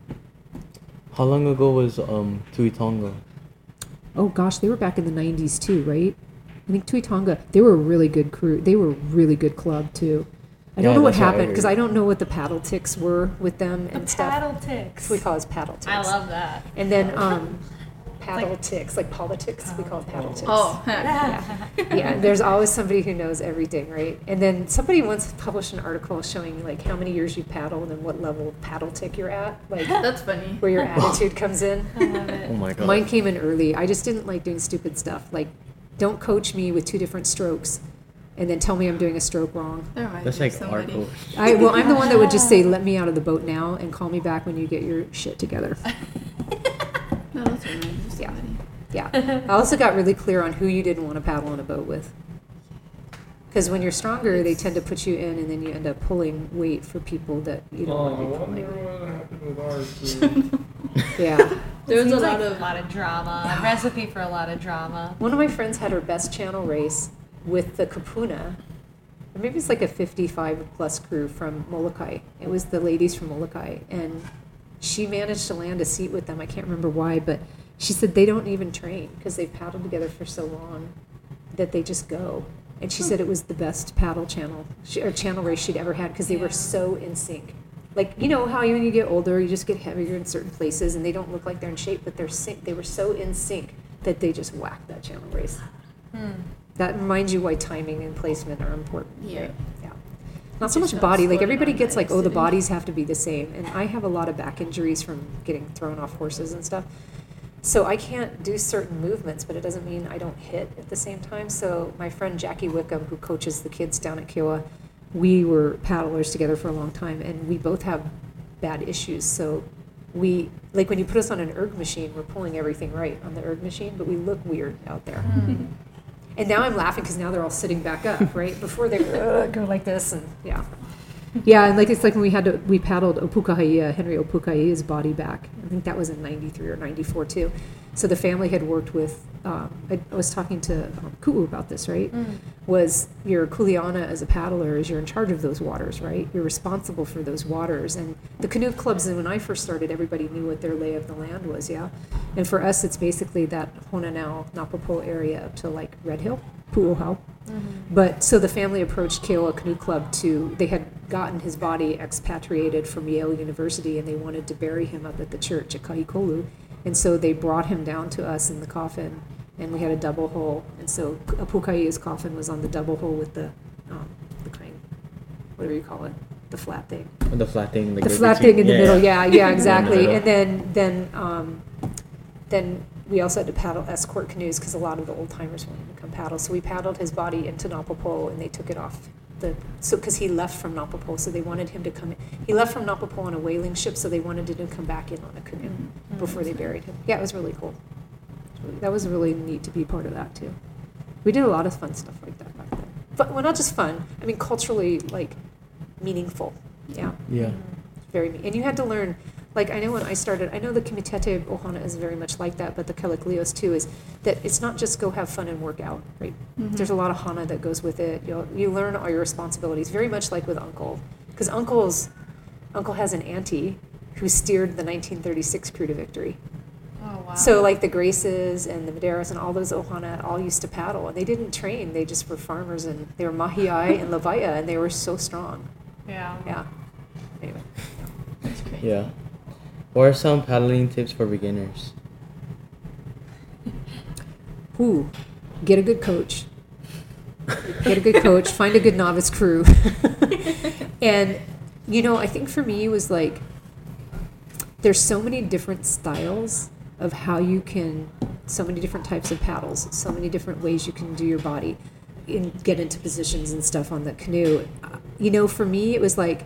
How long ago was Tuitonga? Oh gosh, they were back in the '90s too, right? I think Tuitonga. They were a really good crew. They were a really good club too. I don't Yeah, know what that's what I happened because heard. I don't know what the paddle ticks were with them The and stuff. paddle ticks. We call it paddle ticks. I love that. And then paddle ticks, like politics, we call it paddle ticks. Oh, Yeah, there's always somebody who knows everything, right? And then somebody once published an article showing like how many years you paddle and then what level of paddle tick you're at, like that's funny. where your attitude comes in. I love it. Oh my god. Mine came in early. I just didn't like doing stupid stuff. Like, don't coach me with 2 different strokes and then tell me I'm doing a stroke wrong. That reminds That's me of like somebody. Arco. I'm the one that would just say, let me out of the boat now and call me back when you get your shit together. No, that's reminds me of Yeah. somebody. Yeah. I also got really clear on who you didn't want to paddle on a boat with. Because when you're stronger, they tend to put you in and then you end up pulling weight for people that you don't Oh, I want to be wonder pulling. what happened with ours. Too. Yeah. There was Seems a like lot of a lot of drama. A recipe for a lot of drama. One of my friends had her best channel race with the Kapuna. Or maybe it's like a 55 plus crew from Molokai. It was the ladies from Molokai. And she managed to land a seat with them. I can't remember why, but she said they don't even train because they've paddled together for so long that they just go. And she said it was the best paddle channel or channel race she'd ever had because they were Yeah. so in sync. Like, you know how when you get older, you just get heavier in certain places and they don't look like they're in shape, but they were so in sync that they just whacked that channel race. That reminds you why timing and placement are important. Yeah. Right? Yeah. Not so Just much got body. Like spotted everybody on gets by like, oh, the accident. bodies have to be the same. And I have a lot of back injuries from getting thrown off horses and stuff. So I can't do certain movements, but it doesn't mean I don't hit at the same time. So my friend Jackie Wickham, who coaches the kids down at Kiowa, we were paddlers together for a long time, and we both have bad issues. So we, like when you put us on an erg machine, we're pulling everything right on the erg machine, but we look weird out there. And now I'm laughing because now they're all sitting back up, right? Before they go like this, and yeah. Yeah, and like it's like when we paddled Opukahaia, Henry Opukaia's body back. I think that was in '93 or '94 too. So the family had worked with. I was talking to Ku'u about this, right? Was your kuleana as a paddler is you're in charge of those waters, right? You're responsible for those waters. And the canoe clubs, and when I first started, everybody knew what their lay of the land was, yeah. And for us, it's basically that Honanao, Napopo area up to like Red Hill, Pu'uhau. But so the family approached Kiowa Canoe Club they had gotten his body expatriated from Yale University and they wanted to bury him up at the church at Kahikolu. And so they brought him down to us in the coffin and we had a double hole. And so Apukaia's coffin was on the double hole with the crane, whatever you call it, the flat thing. The flat thing. Like The right flat between- thing in the middle, yeah, exactly. middle. And then we also had to paddle escort canoes because a lot of the old timers wanted to come paddle. So we paddled his body into Napopo and they took it off because he left from Napopo, so they wanted him to come in. He left from Napopo on a whaling ship, so they wanted him to come back in on a canoe before they buried him. Yeah, it was really cool. That was really neat to be part of that too. We did a lot of fun stuff like that back then. But well, not just fun. I mean, culturally like meaningful. Yeah. Yeah. Very, and you had to learn, like I know when I started, I know the Kimitete Ohana is very much like that, but the Keleklios too is that it's not just go have fun and work out, right? There's a lot of Hana that goes with it. You learn all your responsibilities, very much like with Uncle, because Uncle has an auntie who steered the 1936 crew to victory. Oh, wow. So like the Graces and the Madeiras and all those Ohana all used to paddle, and they didn't train. They just were farmers, and they were mahiai and lavaia, and they were so strong. Yeah. Yeah. Anyway. That's crazy. Yeah. What are some paddling tips for beginners? Ooh, get a good coach. Get a good coach. Find a good novice crew. And, you know, I think for me it was like, there's so many different styles of how you can, so many different types of paddles, so many different ways you can do your body and get into positions and stuff on the canoe. You know, for me it was like,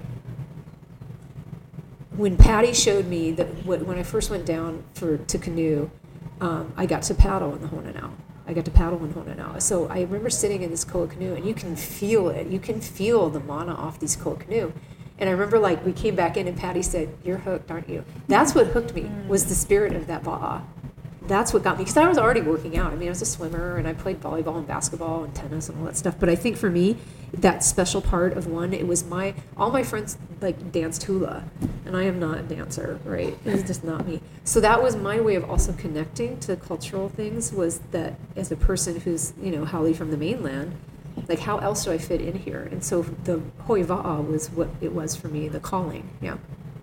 when Patty showed me that when I first went down to canoe, I got to paddle in the Honanao. So I remember sitting in this koa canoe, and you can feel it. You can feel the mana off these koa canoe. And I remember, like, we came back in, and Patty said, "You're hooked, aren't you?" That's what hooked me, was the spirit of that va'a. That's what got me, because I was already working out. I mean, I was a swimmer, and I played volleyball and basketball and tennis and all that stuff. But I think for me, that special part of one, it was all my friends like danced hula, and I am not a dancer, right? It's just not me. So that was my way of also connecting to cultural things, was that as a person who's, you know, haole from the mainland, like, how else do I fit in here? And so the hoi va'a was what it was for me, the calling. Yeah.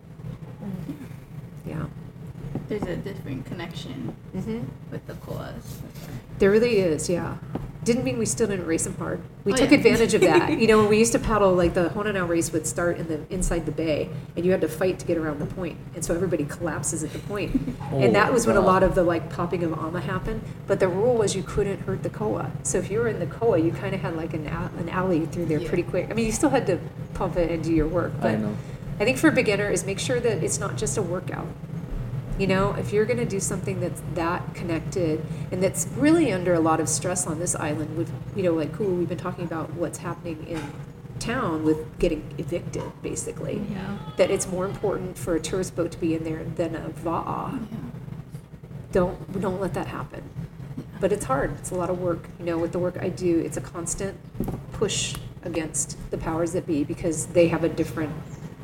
Yeah. There's a different connection Mm-hmm. with the koas. There really is, yeah. Didn't mean we still didn't race them hard. We Oh, took yeah. advantage of that. You know, when we used to paddle, like the Honanao race would start inside the bay, and you had to fight to get around the point. And so everybody collapses at the point. And that was when a lot of the like popping of ama happened. But the rule was you couldn't hurt the koa. So if you were in the koa, you kind of had like an alley through there Yeah. pretty quick. I mean, you still had to pump it and do your work. But I know. I think for a beginner is make sure that it's not just a workout. You know, if you're going to do something that's that connected and that's really under a lot of stress on this island with, you know, like, cool, we've been talking about what's happening in town with getting evicted, basically. Yeah. That it's more important for a tourist boat to be in there than a va'a. Don't let that happen. But it's hard. It's a lot of work. You know, with the work I do, it's a constant push against the powers that be, because they have a different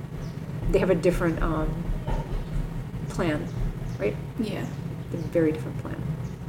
plan, right? Yeah. A very different plan.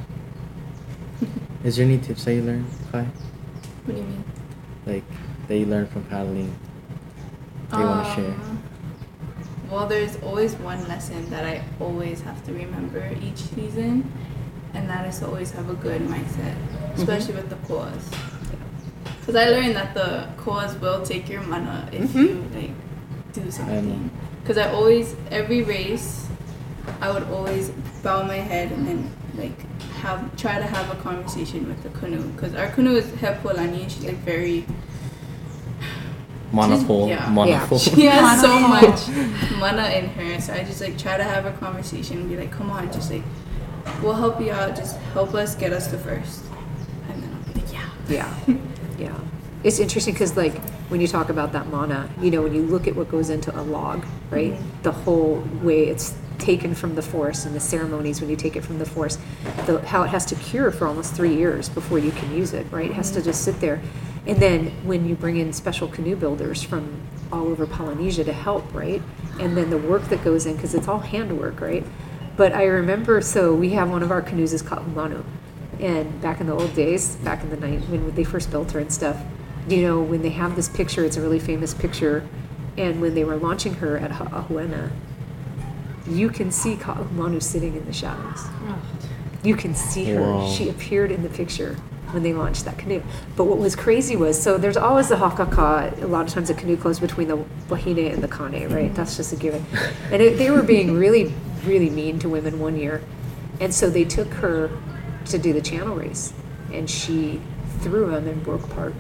Is there any tips that you learned, Kai? What do you mean? Like, that you learned from paddling that you want to share? Well, there's always one lesson that I always have to remember each season, and that is to always have a good mindset, especially with the koas. Because I learned that the koas will take your mana if you like do something. Because I always, every race, I would always bow my head and then like try to have a conversation with the canoe. Because our canoe is Hepolani, and she's like very Monopole. Yeah. Monopole. She has so much mana in her, so I just like try to have a conversation and be like, come on, just like, we'll help you out, just help us get us to first. And then I'll be like, yeah. Yeah, yeah. It's interesting because, like, when you talk about that mana, you know, when you look at what goes into a log, right? The whole way it's taken from the forest and the ceremonies when you take it from the forest, how it has to cure for almost 3 years before you can use it, right? It has to just sit there. And then when you bring in special canoe builders from all over Polynesia to help, right? And then the work that goes in, because it's all handwork, right? But I remember, so we have one of our canoes is Ka'umanu. And back in the old days, back in the night when they first built her and stuff, you know, when they have this picture, it's a really famous picture. And when they were launching her at Ha'ahuena, you can see Ka'umanu sitting in the shadows. You can see her. Wow. She appeared in the picture when they launched that canoe. But what was crazy was, so there's always the hakaka. A lot of times the canoe goes between the wahine and the kane, right? That's just a given. And they were being really, really mean to women one year. And so they took her to do the channel race. And she threw them and broke apart.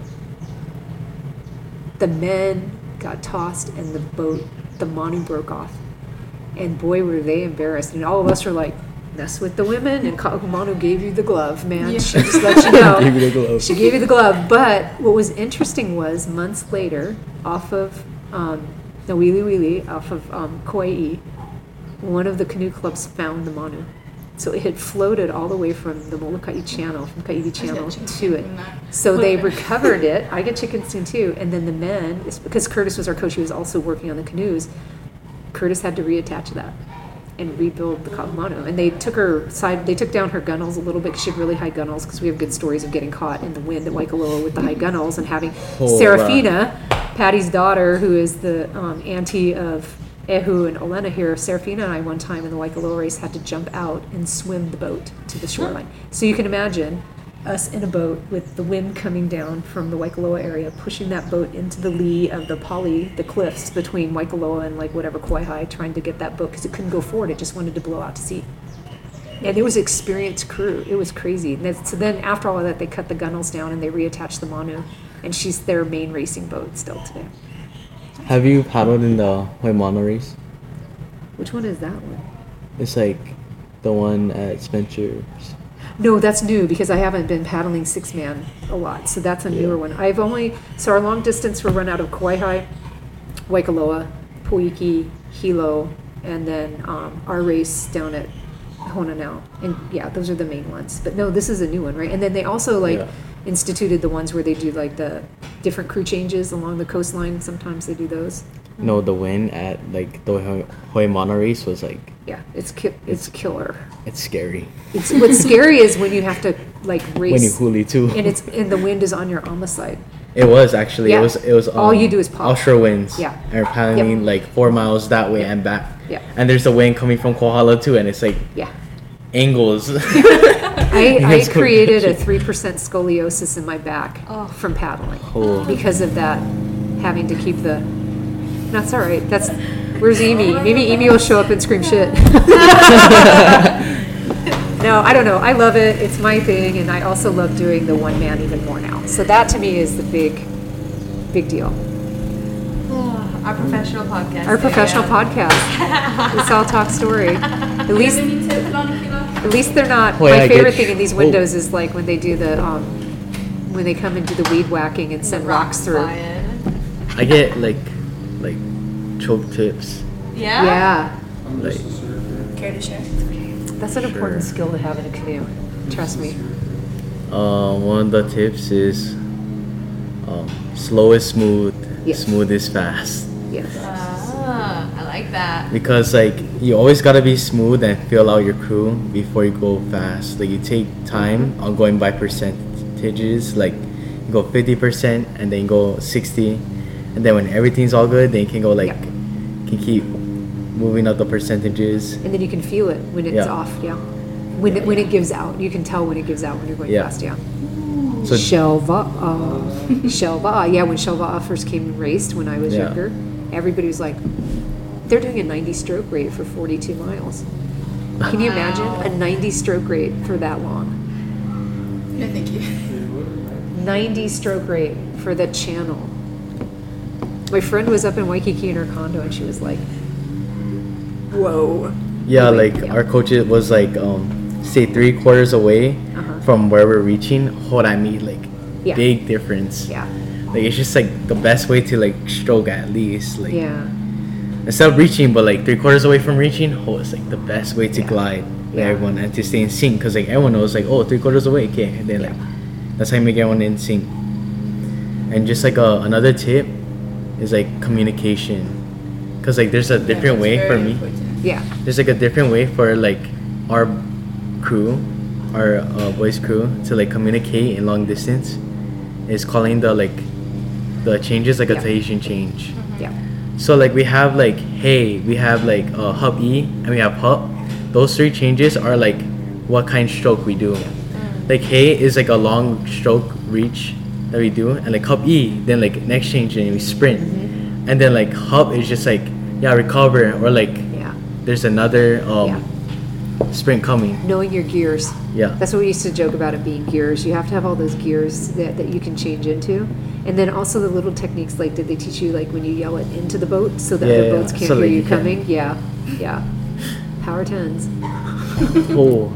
The men got tossed and the boat, the manu broke off. And boy, were they embarrassed. And all of us were like, mess with the women, and Ka'umanu gave you the glove, man. Yeah. She just let you know. Gave you the glove. She gave you the glove. But what was interesting was, months later, off of the Wili Wili, off of Kauai, one of the canoe clubs found the manu. So it had floated all the way from the Molokai Channel, from Kaiwi Channel to it. So they recovered it. I get chicken soon too. And then the men, because Curtis was our coach, he was also working on the canoes. Curtis had to reattach that and rebuild the Kalamano. And they took down her gunnels a little bit because she had really high gunnels, because we have good stories of getting caught in the wind at Waikoloa with the high gunnels, and having Serafina, Patty's daughter, who is the auntie of Ehu and Olena here, Serafina and I one time in the Waikoloa race had to jump out and swim the boat to the shoreline. So you can imagine us in a boat with the wind coming down from the Waikoloa area, pushing that boat into the lee of the cliffs between Waikoloa and like whatever Kauai, trying to get that boat because it couldn't go forward. It just wanted to blow out to sea. And it was an experienced crew. It was crazy. So then after all of that, they cut the gunnels down and they reattached the Manu, and she's their main racing boat still today. Have you paddled in the Waimano race? Which one is that one? It's like the one at Spencer's. No, that's new because I haven't been paddling 6-man a lot. So that's a newer one. So our long distance will run out of Kauai, Waikoloa, Poiki, Hilo, and then our race down at Hononau. And yeah, those are the main ones. But no, this is a new one, right? And then they also instituted the ones where they do like the different crew changes along the coastline. Sometimes they do those. No, the win at like the Waimano race was like, yeah, it's killer. it's scary. What's scary is when you have to like race When you huli too. and the wind is on your Ama side. It was actually. Yeah. It was. All you do is pop. Offshore winds. Yeah. And we're paddling like 4 miles that way and back. Yeah. And there's a wind coming from Kohala too, and it's like Yeah. angles. I It's cool. created a 3% scoliosis in my back from paddling Oh. because of that, having to keep the. That's all right. Where's Amy? Maybe Amy will show up and scream shit. No, I don't know. I love it. It's my thing, and I also love doing the one man even more now. So that to me is the big deal. Our professional podcast. Our professional podcast. Let's all talk story. At least they're not. Boy, My I favorite get- thing in these windows is like when they do when they come and do the weed whacking and send rocks through. I get like choke tips. Yeah? Yeah, I'm just a surfer. Care to share? that's an important skill to have in a canoe. Trust me. One of the tips is slow is smooth, Yes. smooth is fast. Yes. I like that. Because like you always gotta be smooth and feel out your crew before you go fast. Like you take time on going by percentages. Like you go 50% and then you go 60, and then when everything's all good, then you can go like can keep moving up the percentages. And then you can feel it when it's Yeah. off. Yeah. When it gives out, you can tell when it gives out when you're going Yeah. fast. Yeah. So Shelva. Yeah, when Shelva first came and raced when I was Yeah. younger, everybody was like, they're doing a 90 stroke rate for 42 miles. Can you imagine a 90 stroke rate for that long? No, thank you. 90 stroke rate for the channel. My friend was up in Waikiki in her condo and she was like, whoa. yeah, Wait, like yeah. our coach was like say 3/4 away Uh-huh. from where we're reaching. Hold I mean like Yeah. big difference. Yeah. Like it's just like the best way to like stroke at least. Like Yeah. instead of reaching, but like 3/4 away from reaching, it's like the best way to Yeah. glide with Yeah. everyone and to stay in sync. Cause like everyone knows like 3/4 away, okay, and then like that's how you make everyone in sync. And just like another tip is like communication. Cause like there's a different way for me. Yeah. There's like a different way for like our crew, our boys crew to like communicate in long distance. Is calling the changes like a Yeah. Tahitian change. Yeah. So like we have like hey, we have like hub E, and we have hub. Those 3 changes are like what kind of stroke we do. Like hey is like a long stroke reach that we do, and like hub E, then like next change and we sprint, and then like hub is just like recover, or like Yeah. there's another Yeah. sprint coming. Knowing your gears. Yeah. That's what we used to joke about it being gears. You have to have all those gears that you can change into. And then also the little techniques, like did they teach you like when you yell it into the boat so that Yeah, other yeah. boats can't So, hear like, you you can- coming? Yeah. Yeah. Power tens. Oh.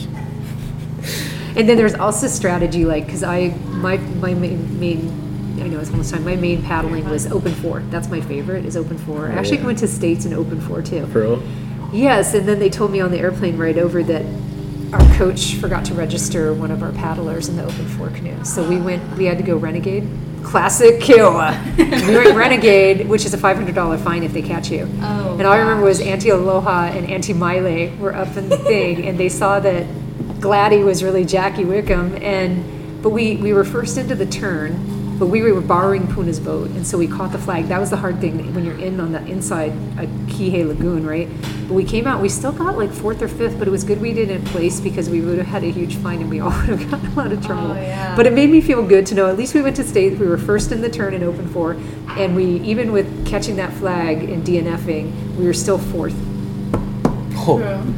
And then there's also strategy, like, because my main I know it's almost time. My main paddling was open 4. That's my favorite, is open 4. I actually yeah. went to States in open 4 too. Pro. Yes, and then they told me on the airplane ride over that our coach forgot to register one of our paddlers in the open 4 canoe. So we had to go renegade classic Kiowa. We were at Renegade, which is a $500 fine if they catch you. Oh, And all I remember was Auntie Aloha and Auntie Miley were up in the thing, and they saw that Gladdy was really Jackie Wickham, but we were first into the turn, but we were borrowing Puna's boat, and so we caught the flag. That was the hard thing when you're in on the inside Kihei Lagoon, right? But we came out, we still got like 4th or 5th, but it was good we didn't place because we would have had a huge fine and we all would have gotten a lot of trouble. Oh, yeah. But it made me feel good to know at least we went to state, we were first in the turn in Open 4, and we, even with catching that flag and DNFing, we were still 4th. Oh, True.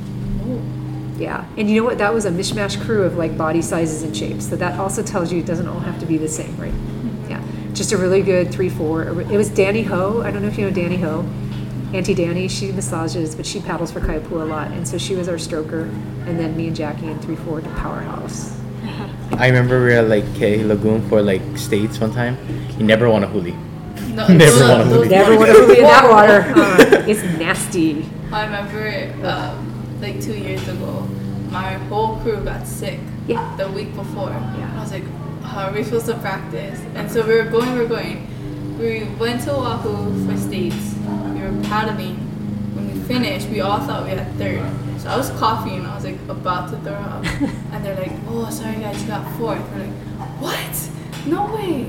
Yeah, and you know what? That was a mishmash crew of like body sizes and shapes. So that also tells you it doesn't all have to be the same, right? Yeah, just a really good 3-4. It was Danny Ho. I don't know if you know Danny Ho. Auntie Danny, she massages, but she paddles for Kaipua a lot, and so she was our stroker. And then me and Jackie in 3-4 to Powerhouse. I remember we were at like K Lagoon for like states one time. You never want a huli. No, Never those- want to those- move. Never want to be in that water. It's nasty. I remember like 2 years ago, my whole crew got sick Yeah. the week before. Yeah. I was like, how are we supposed to practice? And so we were going. We went to Oahu for states. We were paddling. When we finished, we all thought we had 3rd. So I was coughing and I was like about to throw up. And they're like, oh, sorry guys, you got 4th. We're like, what? No way.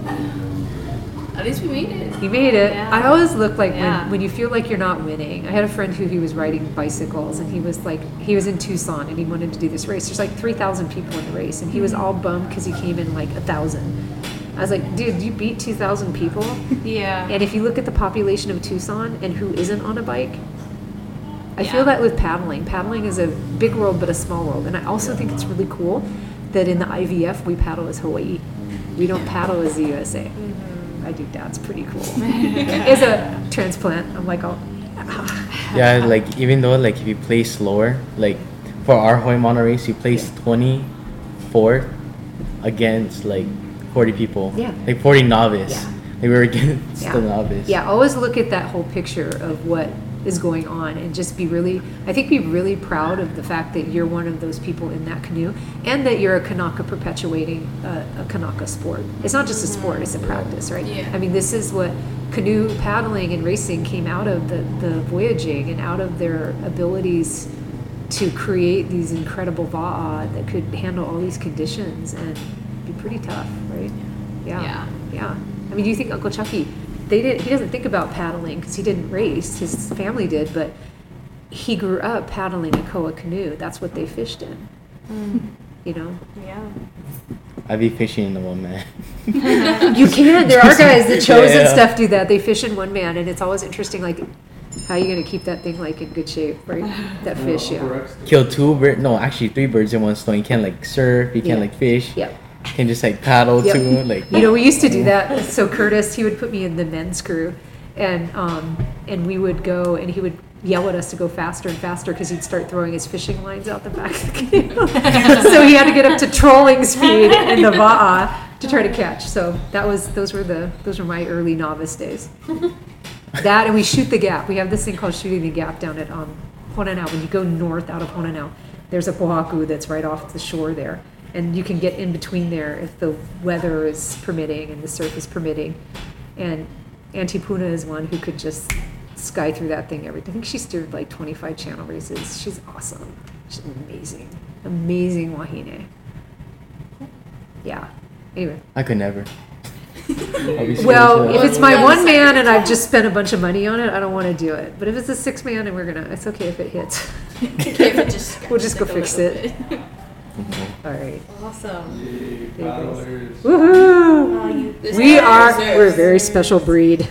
At least we made it. You made it. Yeah. I always look like Yeah. when you feel like you're not winning. I had a friend who he was riding bicycles and he was in Tucson and he wanted to do this race. There's like 3,000 people in the race and he was all bummed because he came in like 1,000. I was like, dude, you beat 2,000 people. Yeah. And if you look at the population of Tucson and who isn't on a bike, I Yeah. feel that with paddling. Paddling is a big world but a small world. And I also think it's really cool that in the IVF we paddle as Hawaii. We don't paddle as the USA. I do. That's pretty cool. As a transplant, I'm like, oh, Yeah, like even though like if you play slower, like for our Hoimana race, you placed 24th against like 40 people. Yeah. Like 40 novice. Yeah. Like we were against yeah. the novice. Yeah, always look at that whole picture of what is going on and just be really proud of the fact that you're one of those people in that canoe and that you're a Kanaka perpetuating a Kanaka sport. It's not just a sport, it's a practice, right? Yeah. I mean, this is what canoe paddling and racing came out of the voyaging and out of their abilities to create these incredible va'a that could handle all these conditions and be pretty tough, right? Yeah. Yeah. I mean, do you think Uncle Chucky, he doesn't think about paddling because he didn't race, his family did, but he grew up paddling a koa canoe. That's what they fished in. You know? Yeah. I'd be fishing in the one man. You can. There are guys that chose and Yeah. stuff do that. They fish in one man, and it's always interesting, like, how are you going to keep that thing, like, in good shape, right? That fish, yeah. Correct. Kill 3 birds in one stone. You can't like surf, you can't Yeah. like fish. Yep. You can just like paddle Yep. too. Like You know, we used to do that. So Curtis, he would put me in the men's crew, and we would go, and he would yell at us to go faster and faster because he'd start throwing his fishing lines out the back of the canoe. So he had to get up to trolling speed in the va'a to try to catch. So those were my early novice days. That, and we shoot the gap. We have this thing called shooting the gap down at Honanau. When you go north out of Honanau, there's a pohaku that's right off the shore there. And you can get in between there if the weather is permitting and the surf is permitting. And Auntie Puna is one who could just sky through that thing every day. I think she steered like 25 channel races. She's awesome. She's amazing. Amazing wahine. Yeah. Anyway. I could never. I'll be Well, scared if to it's my Yeah, one the man second and I've time. just spent a bunch of money on it, I don't want to do it. But if it's a 6-man and it's okay if it hits. Okay, but just We'll just go scratch fix a it. little bit. All right. Awesome. Yay, There you go. paddlers. Woohoo! This We're deserves- a very special breed.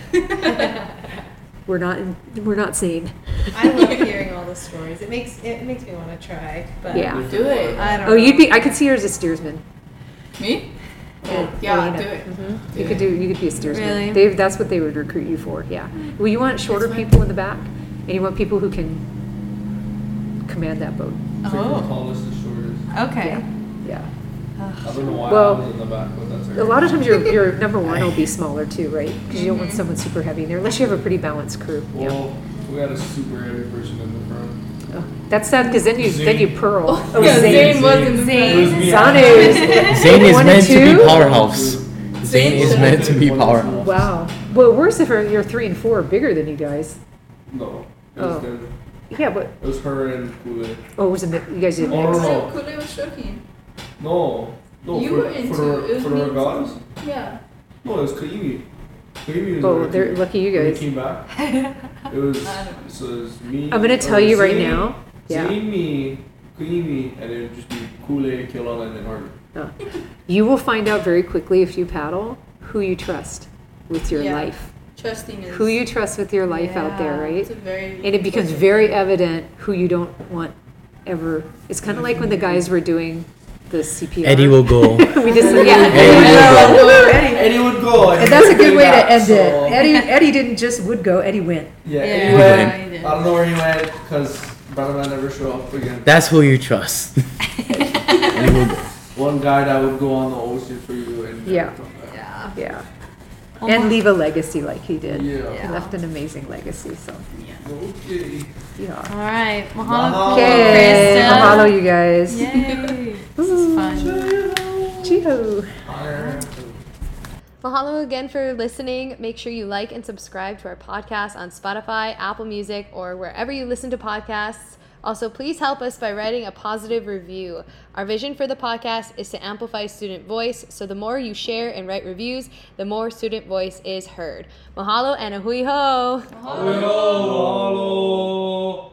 We're not sane. I love hearing all the stories. It makes me want to try. But Yeah. Do it. I don't Oh, know. I could see her as a steersman. Me? And Yeah, Elena. do it. You could be a steersman. Really? That's what they would recruit you for. Yeah. Well, you want shorter That's fine. people in the back, and you want people who can command that boat. It's like the Oh. tallest to shortest. Okay. Yeah. I don't know why Well, I was in the back, but that's A lot of times your number one will be smaller too, right? Because you don't want someone super heavy in there, unless you have a pretty balanced crew. Yeah. Well, we had a super heavy person in the front. Oh, that's sad because then you pearl. Oh, Yeah, Zane. Zane was in the Zane. front. Zane is Zane is one meant and to be two? powerhouse. Zane is meant to be powerful. Wow. Well, worse if you're 3 and 4 are bigger than you guys. No. It was Oh. them. Yeah, but It was her and Kool-Aid. oh, was it you guys didn't Oh, mix? no. So Kool-Aid was choking. No. No, You for, were into for, it. It was for me her and guys? Yeah. No, it was Kaimi. Kaimi was Oh, our they're team. lucky you When we guys. came back. It was, I don't know. so it was me. I'm gonna tell you right now. Yeah. Zane, me, Kaimi, and it would just be Kool-Aid, Kilala, and then Harvey. You will find out very quickly if you paddle who you trust with your Yeah. life. Trusting is. Who you trust with your life out there, Yeah. right? It's a very. And it becomes very evident who you don't want ever. It's kind of like when the guys were doing the CPR. Eddie will go. We just Eddie yeah. will go. Eddie would go. And that's a good way to end so, it. Eddie didn't just would go. Eddie went. Yeah, Yeah, Eddie went. he did. I don't know where he went because Brother never showed up again. That's who you trust. Eddie will go. One guy that would go on the ocean for you and never Yeah. come back. Yeah. Yeah. And leave a legacy like he did. Yeah. He left an amazing legacy. So Okay. yeah. All right. Mahalo. Mahalo. Okay. Krista. Mahalo, you guys. Yay. This is fun. Chio. Mahalo again for listening. Make sure you like and subscribe to our podcast on Spotify, Apple Music, or wherever you listen to podcasts. Also, please help us by writing a positive review. Our vision for the podcast is to amplify student voice, so the more you share and write reviews, the more student voice is heard. Mahalo and ahui ho! Mahalo.